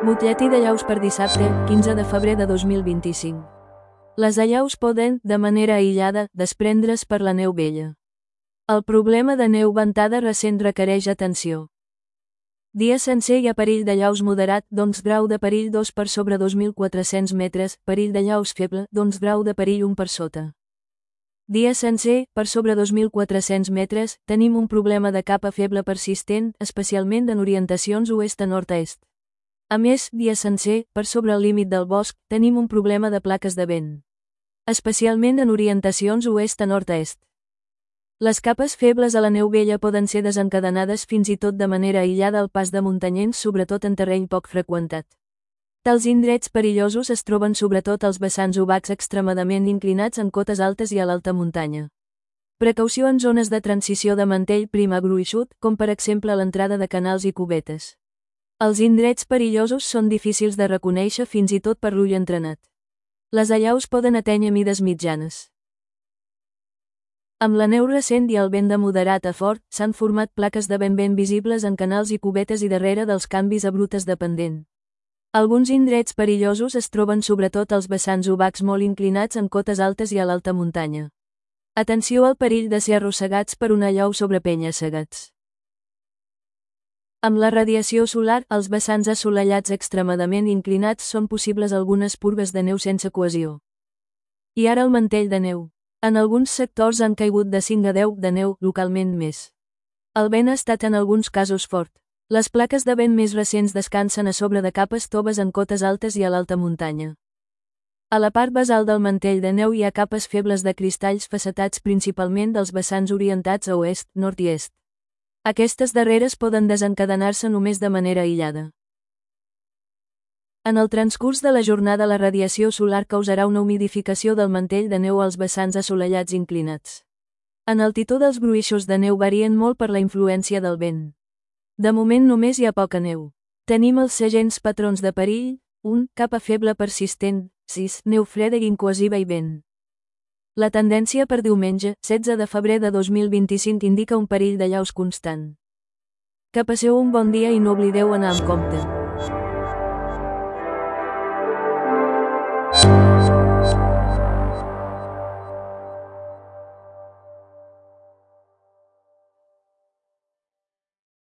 Butlletí d'allaus per dissabte, 15 de febrer de 2025. Les allaus poden, de manera aïllada, desprendre's per la neu vella. El problema de neu ventada recent requereix atenció. Dia sencer hi ha perill d'allaus moderat, doncs grau de perill 2 per sobre 2.400 metres, perill d'allaus feble, doncs grau de perill 1 per sota. Dia sencer, per sobre 2.400 metres, tenim un problema de capa feble persistent, especialment en orientacions oest a nord-est. A més, dia sencer, per sobre el límit del bosc, tenim un problema de plaques de vent. Especialment en orientacions oest a nord-est. Les capes febles a la neu vella poden ser desencadenades fins i tot de manera aïllada al pas de muntanyens, sobretot en terreny poc freqüentat. Tals indrets perillosos es troben sobretot als vessants obacs extremadament inclinats en cotes altes i a l'alta muntanya. Precaució en zones de transició de mantell prim a gruixut, com per exemple a l'entrada de canals i cubetes. Els indrets perillosos són difícils de reconèixer fins i tot per l'ull entrenat. Les allaus poden atènyer mides mitjanes. Amb la neu recent i el vent de moderat a fort, s'han format plaques de vent ben visibles en canals i cubetes i darrere dels canvis a brutes de pendent. Alguns indrets perillosos es troben sobretot als vessants obacs molt inclinats en cotes altes i a l'alta muntanya. Atenció al perill de ser arrossegats per una allau sobre penya-segats. Amb la radiació solar, als vessants assolellats extremadament inclinats són possibles algunes purgues de neu sense cohesió. I ara el mantell de neu. En alguns sectors han caigut de 5 a 10 de neu, localment més. El vent ha estat en alguns casos fort. Les plaques de vent més recents descansen a sobre de capes toves en cotes altes i a l'alta muntanya. A la part basal del mantell de neu hi ha capes febles de cristalls facetats principalment dels vessants orientats a oest, nord i est. Aquestes darreres poden desencadenar-se només de manera aïllada. En el transcurs de la jornada la radiació solar causarà una humidificació del mantell de neu als vessants assolellats inclinats. En altitud els gruixos de neu varien molt per la influència del vent. De moment només hi ha poca neu. Tenim els segents patrons de perill: 1. Capa feble persistent, 6. Neu freda i incohesiva i vent. La tendència per diumenge, 16 de febrer de 2025 indica un perill d'allaus constant. Que passeu un bon dia i no oblideu anar amb compte.